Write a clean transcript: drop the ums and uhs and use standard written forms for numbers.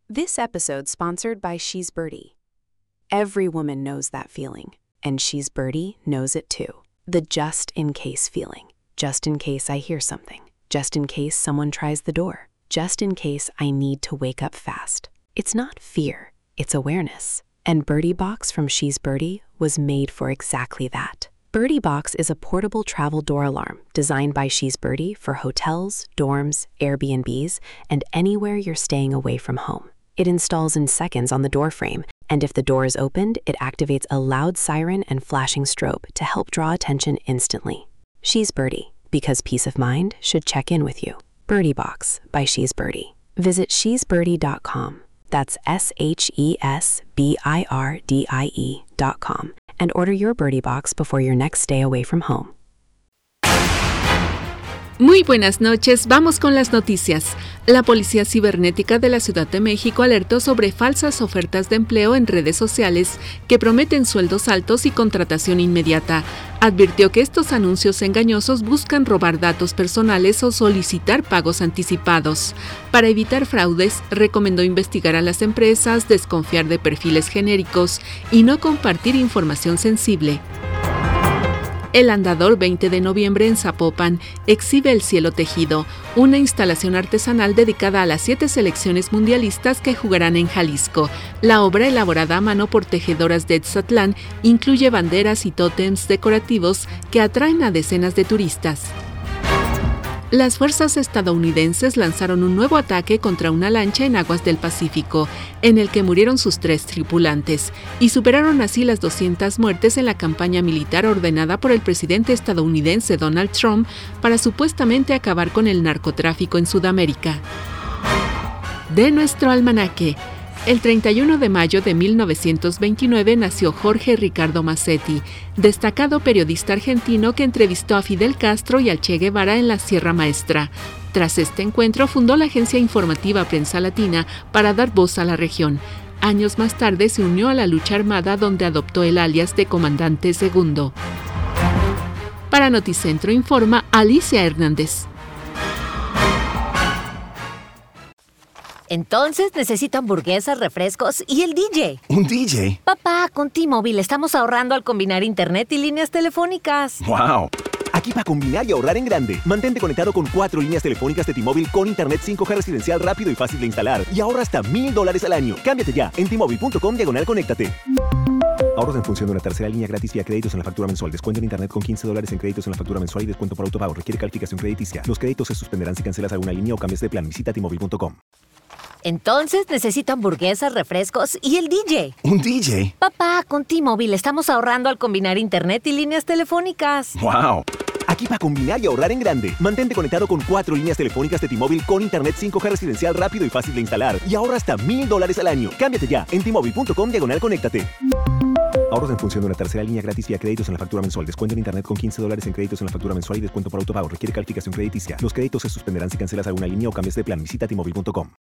This episode sponsored by She's Birdie. Every woman knows that feeling, and She's Birdie knows it too. The just-in-case feeling. Just in case I hear something. Just in case someone tries the door. Just in case I need to wake up fast. It's not fear, it's awareness. And Birdie Box from She's Birdie was made for exactly that. Birdie Box is a portable travel door alarm designed by She's Birdie for hotels, dorms, Airbnbs, and anywhere you're staying away from home. It installs in seconds on the door frame, and if the door is opened, it activates a loud siren and flashing strobe to help draw attention instantly. She's Birdie, because peace of mind should check in with you. Birdie Box by She's Birdie. Visit shesbirdie.com. That's SHESBIRDIE.com. And order your Birdie Box before your next stay away from home. Muy buenas noches, vamos con las noticias. La Policía Cibernética de la Ciudad de México alertó sobre falsas ofertas de empleo en redes sociales que prometen sueldos altos y contratación inmediata. Advirtió que estos anuncios engañosos buscan robar datos personales o solicitar pagos anticipados. Para evitar fraudes, recomendó investigar a las empresas, desconfiar de perfiles genéricos y no compartir información sensible. El Andador 20 de noviembre en Zapopan exhibe El Cielo Tejido, una instalación artesanal dedicada a las 7 selecciones mundialistas que jugarán en Jalisco. La obra, elaborada a mano por tejedoras de Etzatlán, incluye banderas y tótems decorativos que atraen a decenas de turistas. Las fuerzas estadounidenses lanzaron un nuevo ataque contra una lancha en aguas del Pacífico, en el que murieron sus 3 tripulantes, y superaron así las 200 muertes en la campaña militar ordenada por el presidente estadounidense Donald Trump para supuestamente acabar con el narcotráfico en Sudamérica. De nuestro almanaque. El 31 de mayo de 1929 nació Jorge Ricardo Massetti, destacado periodista argentino que entrevistó a Fidel Castro y al Che Guevara en la Sierra Maestra. Tras este encuentro fundó la agencia informativa Prensa Latina para dar voz a la región. Años más tarde se unió a la lucha armada donde adoptó el alias de Comandante Segundo. Para Noticentro informa Alicia Hernández. Entonces necesito hamburguesas, refrescos y el DJ. ¿Un DJ? Papá, con T-Mobile estamos ahorrando al combinar internet y líneas telefónicas. ¡Wow! Aquí para combinar y ahorrar en grande. Mantente conectado con 4 líneas telefónicas de T-Mobile con internet 5G residencial rápido y fácil de instalar. Y ahorra hasta $1,000 al año. Cámbiate ya en T-Mobile.com/conéctate. Ahorros en función de una tercera línea gratis vía créditos en la factura mensual. Descuento en internet con $15 en créditos en la factura mensual y descuento por autopago. Requiere calificación crediticia. Los créditos se suspenderán si cancelas alguna línea o cambias de plan. Visita T-Mobile.com. Entonces necesito hamburguesas, refrescos y el DJ. ¿Un DJ? Papá, con T-Mobile estamos ahorrando al combinar internet y líneas telefónicas. ¡Wow! Aquí para combinar y ahorrar en grande. Mantente conectado con 4 líneas telefónicas de T-Mobile con internet 5G residencial rápido y fácil de instalar. Y ahorra hasta $1,000 al año. Cámbiate ya en T-Mobile.com/conéctate. Ahorros en función de una tercera línea gratis vía créditos en la factura mensual. Descuento en internet con $15 en créditos en la factura mensual y descuento por autopago. Requiere calificación crediticia. Los créditos se suspenderán si cancelas alguna línea o cambias de plan. Visita T-Mobile.com.